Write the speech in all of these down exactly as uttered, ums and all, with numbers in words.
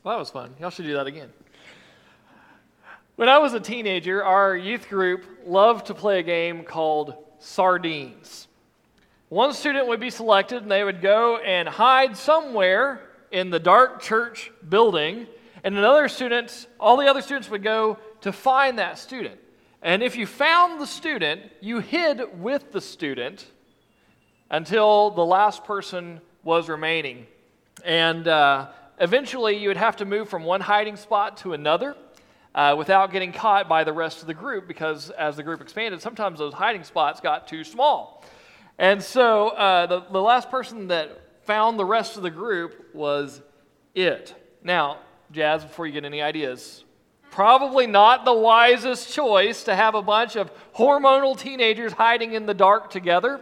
Well, that was fun. Y'all should do that again. When I was a teenager, our youth group loved to play a game called Sardines. One student would be selected, and they would go and hide somewhere in the dark church building, and another student, all the other students would go to find that student. And if you found the student, you hid with the student until the last person was remaining. And uh, eventually, you would have to move from one hiding spot to another uh, without getting caught by the rest of the group, because as the group expanded, sometimes those hiding spots got too small. And so uh, the, the last person that found the rest of the group was it. Now, Jazz, before you get any ideas, probably not the wisest choice to have a bunch of hormonal teenagers hiding in the dark together.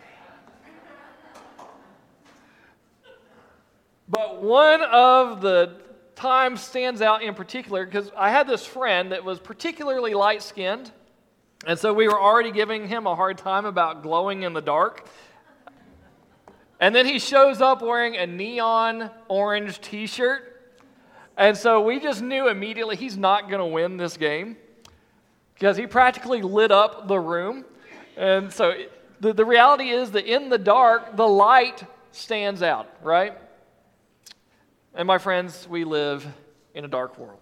But one of the times stands out in particular because I had this friend that was particularly light-skinned, and so we were already giving him a hard time about glowing in the dark. And then he shows up wearing a neon orange t-shirt, and so we just knew immediately he's not going to win this game because he practically lit up the room. And so the, the reality is that in the dark, the light stands out, right? And my friends, we live in a dark world.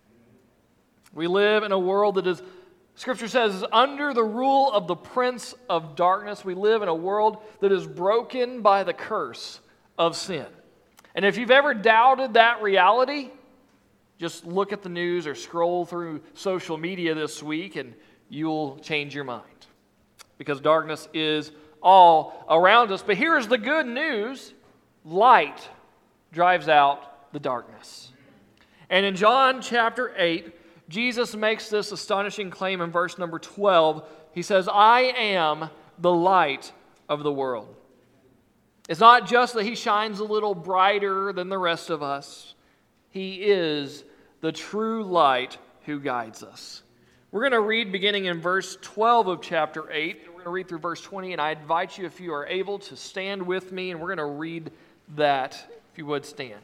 We live in a world that is, Scripture says, is under the rule of the prince of darkness. We live in a world that is broken by the curse of sin. And if you've ever doubted that reality, just look at the news or scroll through social media this week and you'll change your mind. Because darkness is all around us. But here's the good news. Light drives out the darkness. And in John chapter eight, Jesus makes this astonishing claim in verse number twelve. He says, I am the light of the world. It's not just that he shines a little brighter than the rest of us. He is the true light who guides us. We're going to read beginning in verse twelve of chapter eight. We're going to read through verse twenty, and I invite you, if you are able, to stand with me, and we're going to read that. If you would stand.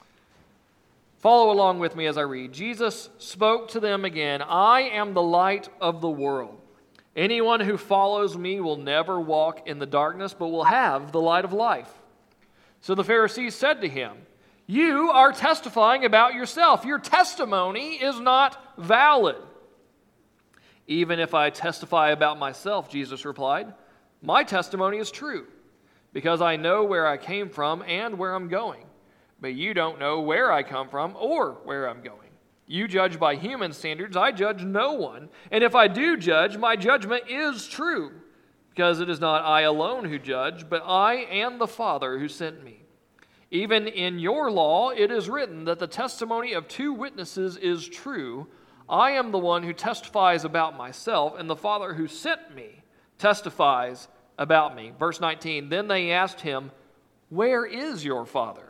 Follow along with me as I read. Jesus spoke to them again, I am the light of the world. Anyone who follows me will never walk in the darkness, but will have the light of life. So the Pharisees said to him, you are testifying about yourself. Your testimony is not valid. Even if I testify about myself, Jesus replied, my testimony is true, because I know where I came from and where I'm going. But you don't know where I come from or where I'm going. You judge by human standards. I judge no one. And if I do judge, my judgment is true, because it is not I alone who judge, but I and the Father who sent me. Even in your law, it is written that the testimony of two witnesses is true. I am the one who testifies about myself, and the Father who sent me testifies about me. Verse nineteen, then they asked him, where is your Father?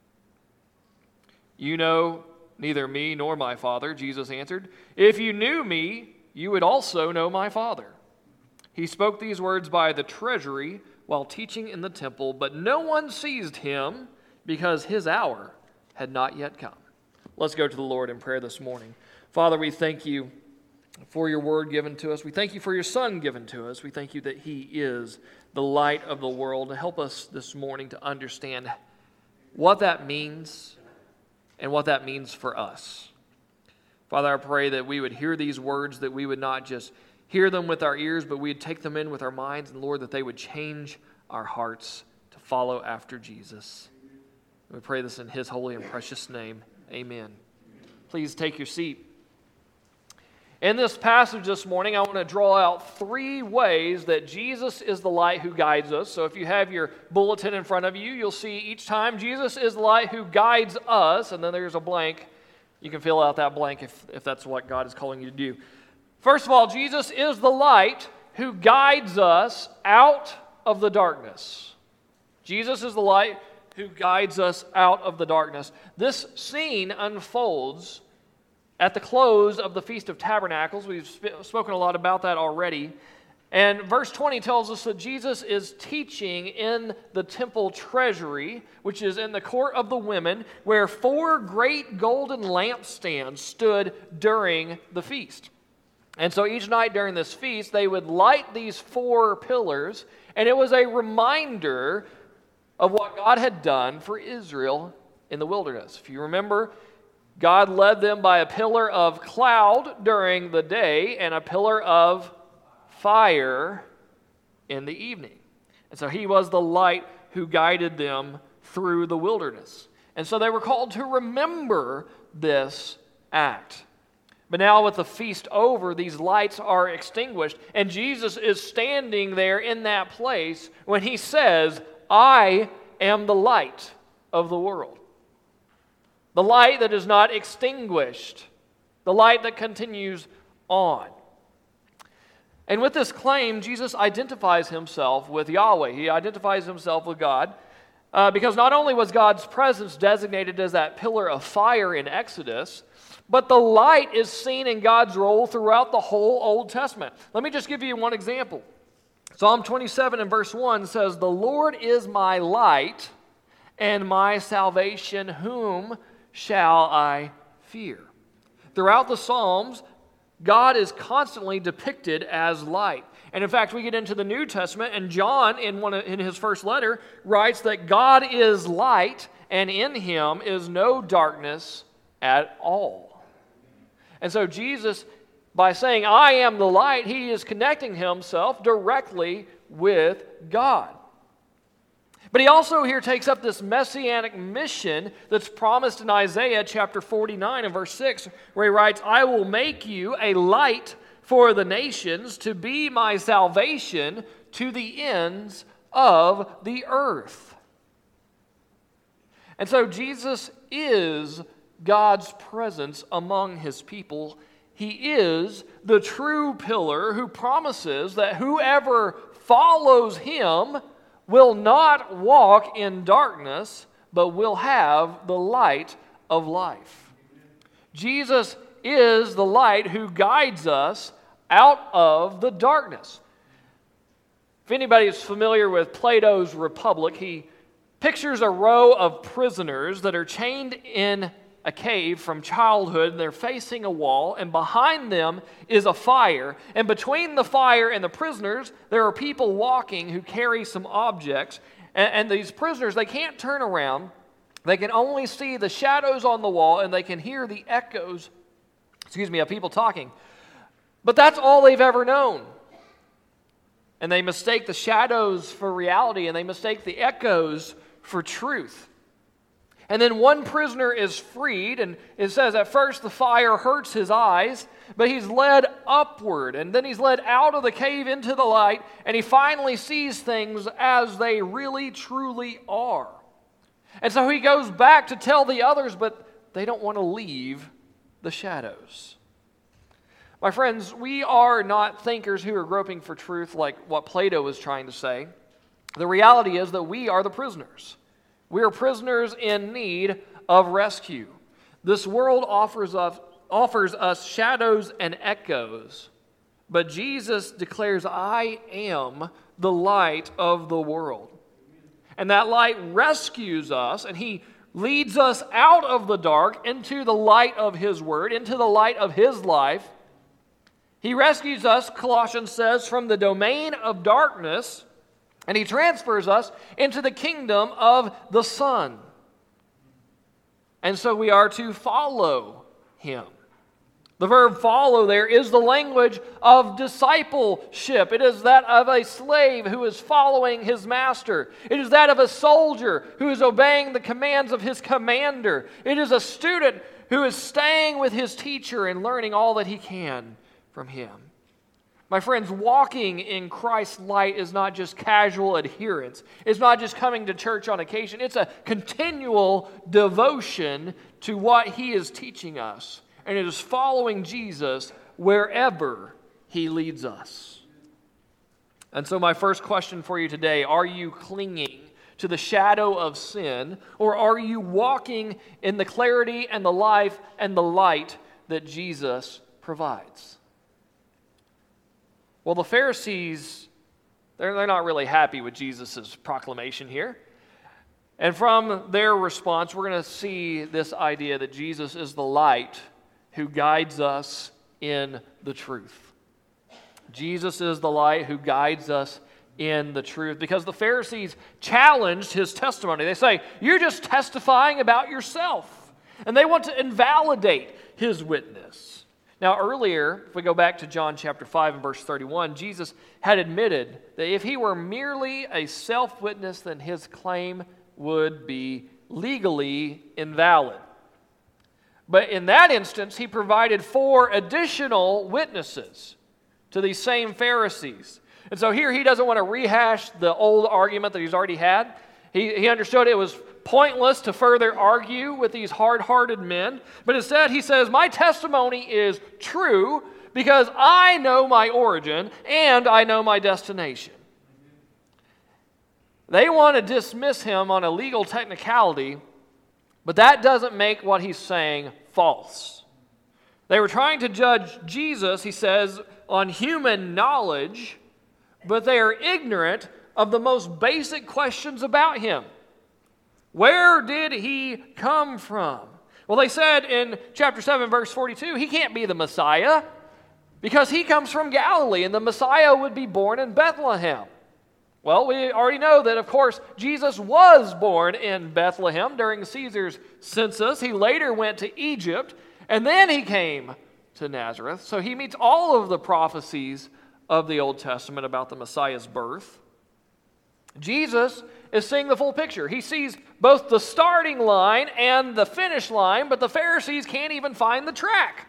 You know neither me nor my Father, Jesus answered. If you knew me, you would also know my Father. He spoke these words by the treasury while teaching in the temple, but no one seized him because his hour had not yet come. Let's go to the Lord in prayer this morning. Father, we thank you for your word given to us. We thank you for your Son given to us. We thank you that he is the light of the world. Help us this morning to understand what that means and what that means for us. Father, I pray that we would hear these words, that we would not just hear them with our ears, but we'd take them in with our minds, and Lord, that they would change our hearts to follow after Jesus. We pray this in his holy and precious name. Amen. Please take your seat. In this passage this morning, I want to draw out three ways that Jesus is the light who guides us. So if you have your bulletin in front of you, you'll see each time Jesus is the light who guides us, and then there's a blank. You can fill out that blank if, if that's what God is calling you to do. First of all, Jesus is the light who guides us out of the darkness. Jesus is the light who guides us out of the darkness. This scene unfolds at the close of the Feast of Tabernacles. We've sp- spoken a lot about that already. And verse twenty tells us that Jesus is teaching in the temple treasury, which is in the court of the women, where four great golden lampstands stood during the feast. And so each night during this feast, they would light these four pillars, and it was a reminder of what God had done for Israel in the wilderness. If you remember, God led them by a pillar of cloud during the day and a pillar of fire in the evening. And so he was the light who guided them through the wilderness. And so they were called to remember this act. But now with the feast over, these lights are extinguished, and Jesus is standing there in that place when he says, I am the light of the world. The light that is not extinguished, the light that continues on. And with this claim, Jesus identifies himself with Yahweh. He identifies himself with God uh, because not only was God's presence designated as that pillar of fire in Exodus, but the light is seen in God's role throughout the whole Old Testament. Let me just give you one example. Psalm twenty-seven and verse one says, the Lord is my light and my salvation, whom shall I fear? Throughout the Psalms, God is constantly depicted as light. And in fact, we get into the New Testament, and John, in one of, in his first letter, writes that God is light, and in him is no darkness at all. And so Jesus, by saying, I am the light, he is connecting himself directly with God. But he also here takes up this messianic mission that's promised in Isaiah chapter forty-nine and verse six, where he writes, I will make you a light for the nations, to be my salvation to the ends of the earth. And so Jesus is God's presence among his people. He is the true pillar who promises that whoever follows him will not walk in darkness, but will have the light of life. Jesus is the light who guides us out of the darkness. If anybody is familiar with Plato's Republic, he pictures a row of prisoners that are chained in a cave from childhood, and they're facing a wall, and behind them is a fire, and between the fire and the prisoners there are people walking who carry some objects, and, and these prisoners, they can't turn around, they can only see the shadows on the wall, and they can hear the echoes, excuse me, of people talking, but that's all they've ever known. And they mistake the shadows for reality, and they mistake the echoes for truth. And then one prisoner is freed, and it says at first the fire hurts his eyes, but he's led upward, and then he's led out of the cave into the light, and he finally sees things as they really truly are. And so he goes back to tell the others, but they don't want to leave the shadows. My friends, we are not thinkers who are groping for truth like what Plato was trying to say. The reality is that we are the prisoners. We are prisoners in need of rescue. This world offers us, offers us shadows and echoes, but Jesus declares, I am the light of the world. And that light rescues us, and he leads us out of the dark into the light of his word, into the light of his life. He rescues us, Colossians says, from the domain of darkness, and he transfers us into the kingdom of the Son. And so we are to follow him. The verb follow there is the language of discipleship. It is that of a slave who is following his master. It is that of a soldier who is obeying the commands of his commander. It is a student who is staying with his teacher and learning all that he can from him. My friends, walking in Christ's light is not just casual adherence. It's not just coming to church on occasion. It's a continual devotion to what he is teaching us. And it is following Jesus wherever he leads us. And so my first question for you today, are you clinging to the shadow of sin, or are you walking in the clarity and the life and the light that Jesus provides? Well, the Pharisees, they're, they're not really happy with Jesus' proclamation here. And from their response, we're going to see this idea that Jesus is the light who guides us in the truth. Jesus is the light who guides us in the truth, because the Pharisees challenged his testimony. They say, you're just testifying about yourself. And they want to invalidate his witness. Now earlier, if we go back to John chapter five and verse thirty-one, Jesus had admitted that if he were merely a self-witness, then his claim would be legally invalid. But in that instance, he provided four additional witnesses to these same Pharisees. And so here he doesn't want to rehash the old argument that he's already had. He, he understood it was pointless to further argue with these hard-hearted men. But instead he says, my testimony is true because I know my origin and I know my destination. They want to dismiss him on a legal technicality, but that doesn't make what he's saying false. They were trying to judge Jesus, he says, on human knowledge, but they are ignorant of the most basic questions about him. Where did he come from? Well, they said in chapter seven, verse forty-two, he can't be the Messiah because he comes from Galilee, and the Messiah would be born in Bethlehem. Well, we already know that, of course, Jesus was born in Bethlehem during Caesar's census. He later went to Egypt, and then he came to Nazareth. So he meets all of the prophecies of the Old Testament about the Messiah's birth. Jesus is seeing the full picture. He sees both the starting line and the finish line, but the Pharisees can't even find the track.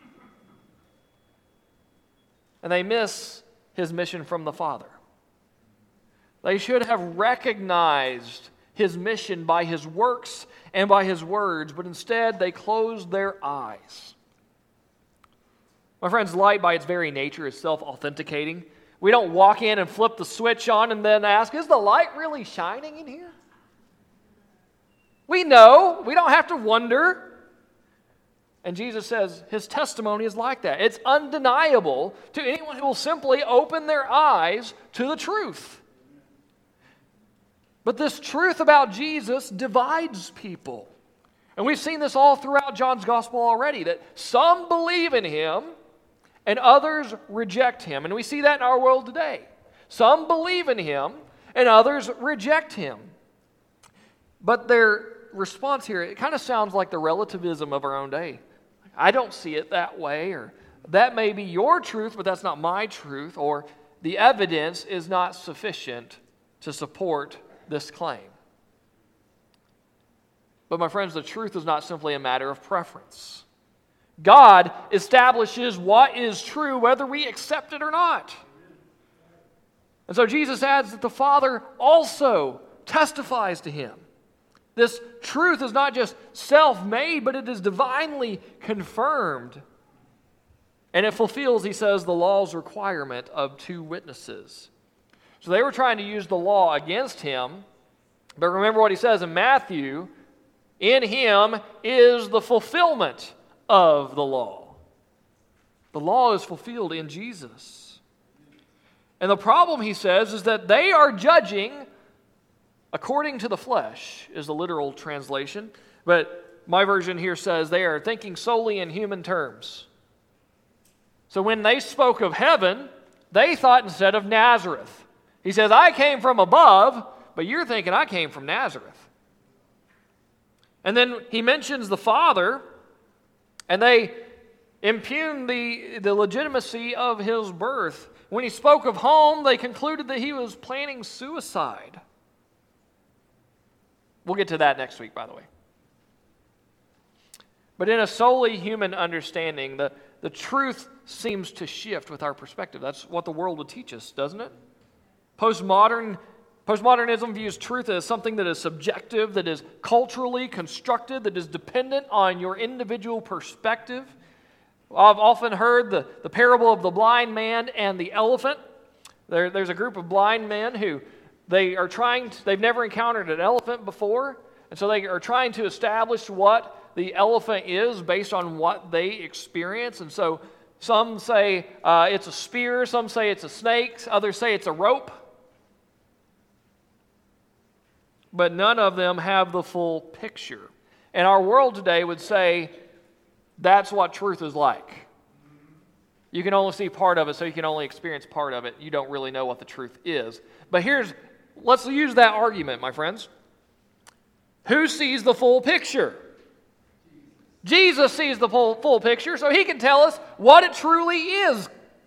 And they miss his mission from the Father. They should have recognized his mission by his works and by his words, but instead they closed their eyes. My friends, light by its very nature is self-authenticating. We don't walk in and flip the switch on and then ask, is the light really shining in here? We know. We don't have to wonder. And Jesus says his testimony is like that. It's undeniable to anyone who will simply open their eyes to the truth. But this truth about Jesus divides people. And we've seen this all throughout John's gospel already, that some believe in him and others reject him. And we see that in our world today. Some believe in him and others reject him. But their response here, it kind of sounds like the relativism of our own day. I don't see it that way, or that may be your truth, but that's not my truth, or the evidence is not sufficient to support this claim. But my friends, the truth is not simply a matter of preference. God establishes what is true whether we accept it or not. And so Jesus adds that the Father also testifies to him. This truth is not just self-made, but it is divinely confirmed. And it fulfills, he says, the law's requirement of two witnesses. So they were trying to use the law against him. But remember what he says in Matthew, in him is the fulfillment of the law. The law is fulfilled in Jesus. And the problem, he says, is that they are judging according to the flesh, is the literal translation. But my version here says they are thinking solely in human terms. So when they spoke of heaven, they thought instead of Nazareth. He says, I came from above, but you're thinking I came from Nazareth. And then he mentions the Father, and they impugn the, the legitimacy of his birth. When he spoke of home, they concluded that he was planning suicide. We'll get to that next week, by the way. But in a solely human understanding, the, the truth seems to shift with our perspective. That's what the world would teach us, doesn't it? Postmodern, postmodernism views truth as something that is subjective, that is culturally constructed, that is dependent on your individual perspective. I've often heard the, the parable of the blind man and the elephant. There, there's a group of blind men who they are trying to, they've never encountered an elephant before, and so they are trying to establish what the elephant is based on what they experience. And so Some say uh, it's a spear, some say it's a snake, others say it's a rope. But none of them have the full picture. And our world today would say that's what truth is like. You can only see part of it, so you can only experience part of it. You don't really know what the truth is. But here's, let's use that argument, my friends. Who sees the full picture? Jesus sees the full, full picture, so he can tell us what it truly is.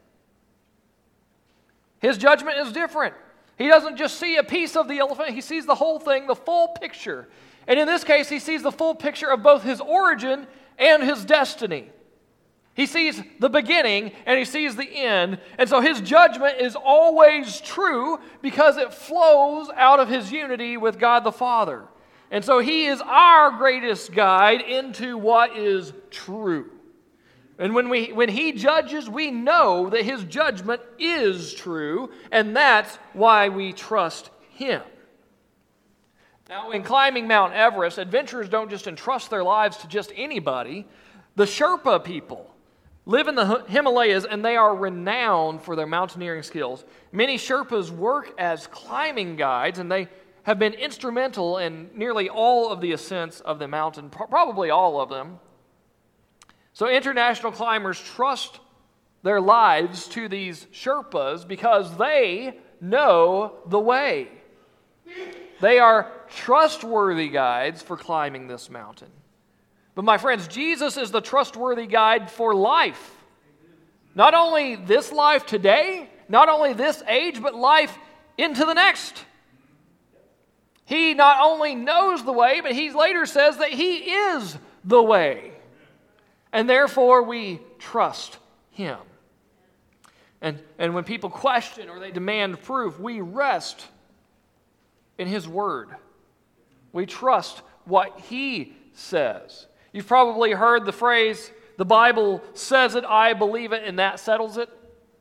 His judgment is different. He doesn't just see a piece of the elephant, he sees the whole thing, the full picture. And in this case, he sees the full picture of both his origin and his destiny. He sees the beginning and he sees the end. And so his judgment is always true because it flows out of his unity with God the Father. And so he is our greatest guide into what is true. And when we when he judges, we know that his judgment is true, and that's why we trust him. Now, in climbing Mount Everest, adventurers don't just entrust their lives to just anybody. The Sherpa people live in the Himalayas, and they are renowned for their mountaineering skills. Many Sherpas work as climbing guides, and they have been instrumental in nearly all of the ascents of the mountain, probably all of them. So international climbers trust their lives to these Sherpas because they know the way. They are trustworthy guides for climbing this mountain. But my friends, Jesus is the trustworthy guide for life. Not only this life today, not only this age, but life into the next. He not only knows the way, but he later says that he is the way. And therefore we trust him. And, and when people question or they demand proof, we rest in his word. We trust what he says. You've probably heard the phrase, the Bible says it, I believe it, and that settles it.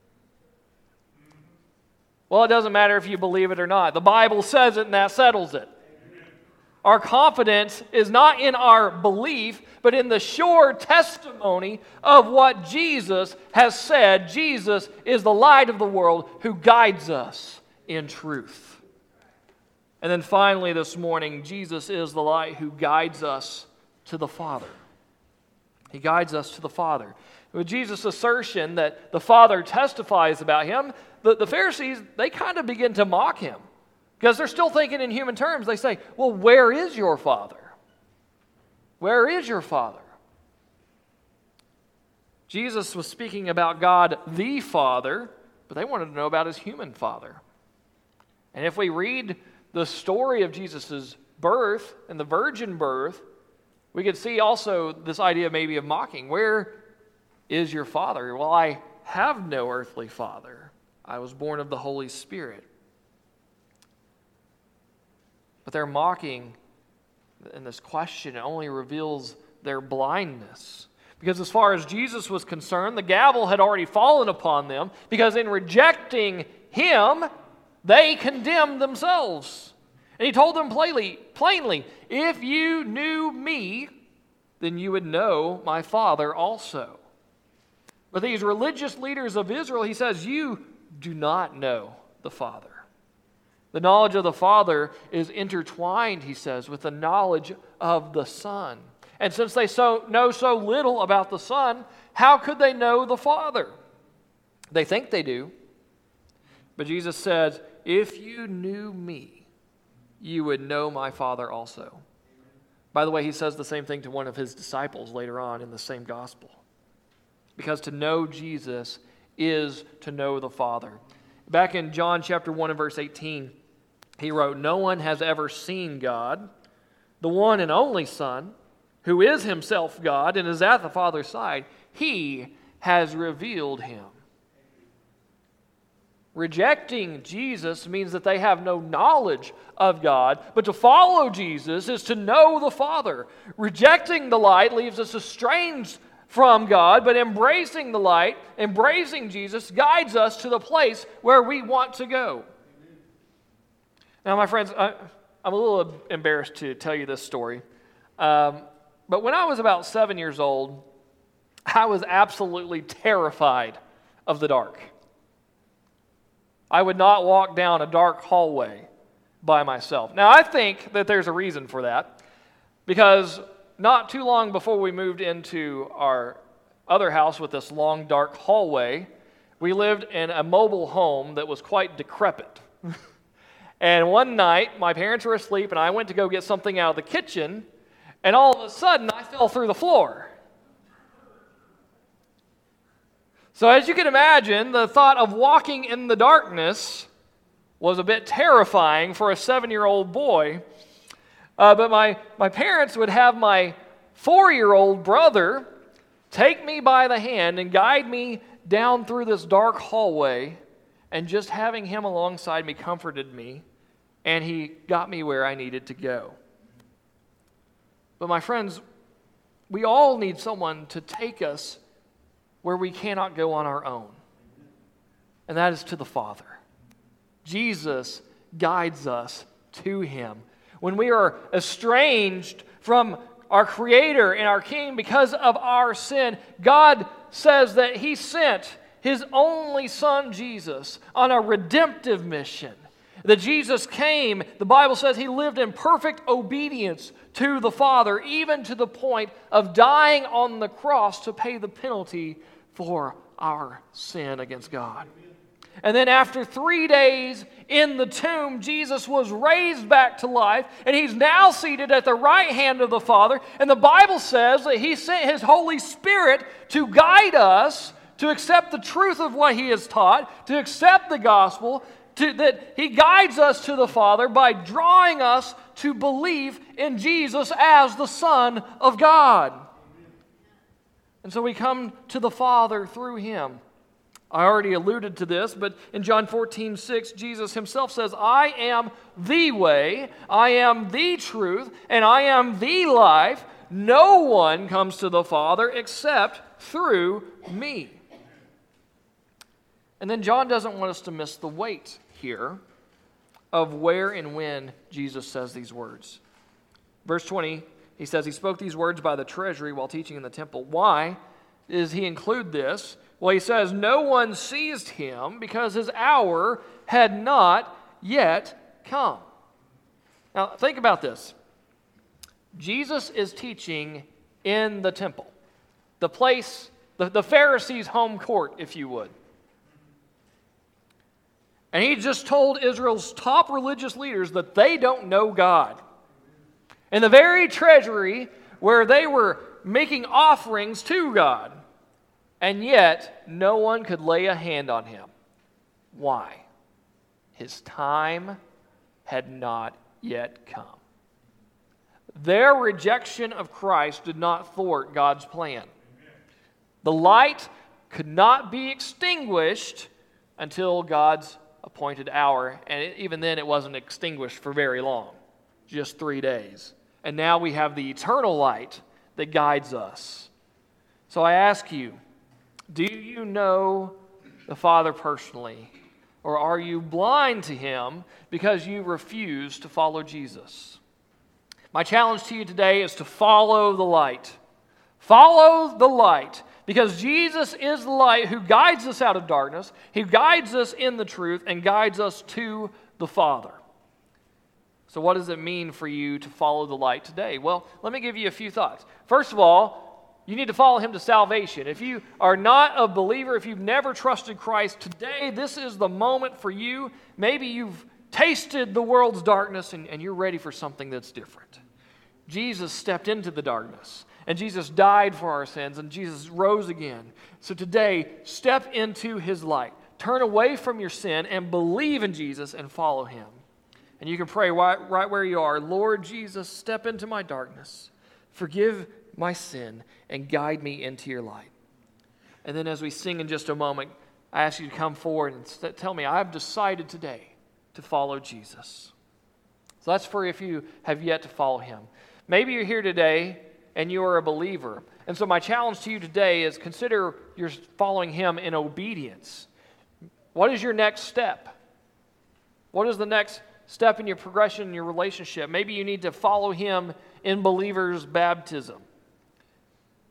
Well, it doesn't matter if you believe it or not. The Bible says it and that settles it. Our confidence is not in our belief, but in the sure testimony of what Jesus has said. Jesus is the light of the world who guides us in truth. And then finally this morning, Jesus is the light who guides us to the Father. He guides us to the Father. With Jesus' assertion that the Father testifies about him, the, the Pharisees, they kind of begin to mock him. Because they're still thinking in human terms. They say, well, where is your Father? Where is your Father? Jesus was speaking about God the Father, but they wanted to know about his human father. And if we read the story of Jesus' birth and the virgin birth, we could see also this idea maybe of mocking. Where is your father? Well, I have no earthly father. I was born of the Holy Spirit. But their mocking in this question only reveals their blindness. Because as far as Jesus was concerned, the gavel had already fallen upon them, because in rejecting him, they condemned themselves. And he told them plainly, plainly, if you knew me, then you would know my Father also. But these religious leaders of Israel, he says, you do not know the Father. The knowledge of the Father is intertwined, he says, with the knowledge of the Son. And since they so know so little about the Son, how could they know the Father? They think they do. But Jesus says, if you knew me, you would know my Father also. By the way, he says the same thing to one of his disciples later on in the same gospel. Because to know Jesus is to know the Father. Back in John chapter one and verse eighteen, he wrote, no one has ever seen God, the one and only Son, who is himself God and is at the Father's side. He has revealed him. Rejecting Jesus means that they have no knowledge of God, but to follow Jesus is to know the Father. Rejecting the light leaves us estranged from God, but embracing the light, embracing Jesus, guides us to the place where we want to go. Now, my friends, I, I'm a little embarrassed to tell you this story, um, but when I was about seven years old, I was absolutely terrified of the dark. I would not walk down a dark hallway by myself. Now, I think that there's a reason for that, because not too long before we moved into our other house with this long, dark hallway, we lived in a mobile home that was quite decrepit. And one night, my parents were asleep, and I went to go get something out of the kitchen, and all of a sudden, I fell through the floor. So as you can imagine, the thought of walking in the darkness was a bit terrifying for a seven-year-old boy. Uh, but my, my parents would have my four-year-old brother take me by the hand and guide me down through this dark hallway, and just having him alongside me comforted me, and he got me where I needed to go. But my friends, we all need someone to take us where we cannot go on our own, and that is to the Father. Jesus guides us to Him. When we are estranged from our Creator and our King because of our sin, God says that He sent His only Son, Jesus, on a redemptive mission. That Jesus came, the Bible says He lived in perfect obedience to the Father, even to the point of dying on the cross to pay the penalty for our sin against God. And then after three days in the tomb, Jesus was raised back to life, and He's now seated at the right hand of the Father. And the Bible says that He sent His Holy Spirit to guide us, to accept the truth of what He has taught, to accept the gospel, to, that He guides us to the Father by drawing us to believe in Jesus as the Son of God. And so we come to the Father through Him. I already alluded to this, but in John fourteen six, Jesus Himself says, I am the way, I am the truth, and I am the life. No one comes to the Father except through me. And then John doesn't want us to miss the weight here of where and when Jesus says these words. Verse twenty, he says he spoke these words by the treasury while teaching in the temple. Why does he include this? Well, he says, no one seized him because his hour had not yet come. Now, think about this. Jesus is teaching in the temple, the place, the, the Pharisees' home court, if you would. And he just told Israel's top religious leaders that they don't know God. In the very treasury where they were making offerings to God. And yet, no one could lay a hand on him. Why? His time had not yet come. Their rejection of Christ did not thwart God's plan. The light could not be extinguished until God's appointed hour, and it, even then it wasn't extinguished for very long, just three days. And now we have the eternal light that guides us. So I ask you, do you know the Father personally, or are you blind to Him because you refuse to follow Jesus? My challenge to you today is to follow the light. Follow the light, because Jesus is the light who guides us out of darkness, He guides us in the truth, and guides us to the Father. So what does it mean for you to follow the light today? Well, let me give you a few thoughts. First of all, you need to follow Him to salvation. If you are not a believer, if you've never trusted Christ, today this is the moment for you. Maybe you've tasted the world's darkness and, and you're ready for something that's different. Jesus stepped into the darkness, and Jesus died for our sins, and Jesus rose again. So today, step into His light. Turn away from your sin and believe in Jesus and follow Him. And you can pray right, right where you are, Lord Jesus, step into my darkness. Forgive my sin and guide me into your light. And then as we sing in just a moment, I ask you to come forward and tell me, I've decided today to follow Jesus. So that's for if you have yet to follow Him. Maybe you're here today and you are a believer. And so my challenge to you today is consider you're following Him in obedience. What is your next step? What is the next step in your progression in your relationship? Maybe you need to follow Him in believers' baptism.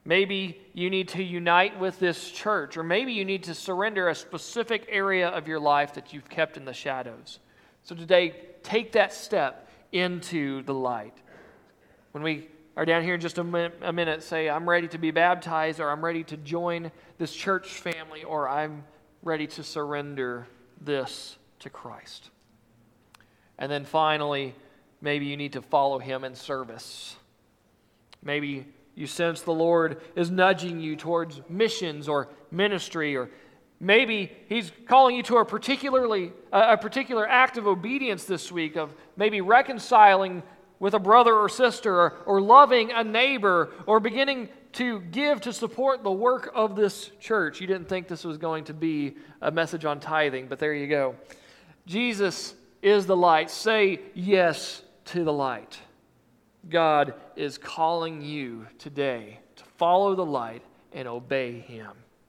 Maybe you need to unite with this church, or maybe you need to surrender a specific area of your life that you've kept in the shadows. So today, take that step into the light. When we are down here in just a minute, a minute, say, I'm ready to be baptized, or I'm ready to join this church family, or I'm ready to surrender this to Christ. And then finally, maybe you need to follow Him in service. Maybe you sense the Lord is nudging you towards missions or ministry, or maybe He's calling you to a particularly a particular act of obedience this week, of maybe reconciling with a brother or sister, or, or loving a neighbor, or beginning to give to support the work of this church. You didn't think this was going to be a message on tithing, but there you go. Jesus is the light. Say yes to the light. God is calling you today to follow the light and obey Him.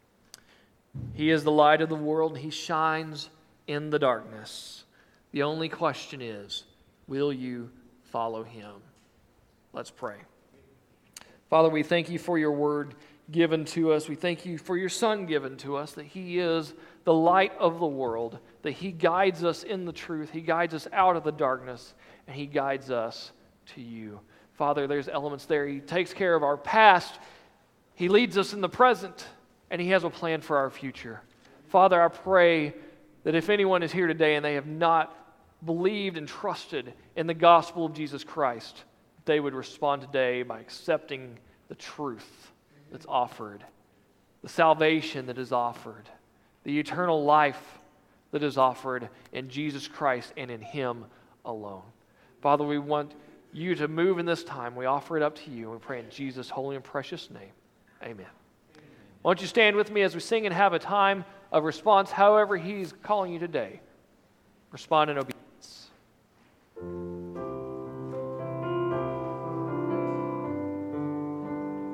He is the light of the world, and He shines in the darkness. The only question is, will you follow Him? Let's pray. Father, we thank You for Your word given to us. We thank You for Your Son given to us, that He is the light of the world, that He guides us in the truth. He guides us out of the darkness, and He guides us to You. Father, there's elements there. He takes care of our past. He leads us in the present, and He has a plan for our future. Father, I pray that if anyone is here today and they have not believed and trusted in the gospel of Jesus Christ, they would respond today by accepting the truth that's offered, the salvation that is offered, the eternal life that is offered in Jesus Christ and in Him alone. Father, we want You to move in this time. We offer it up to You, and we pray in Jesus' holy and precious name. Amen. Why don't you stand with me as we sing and have a time of response, however He's calling you today. Respond in obedience.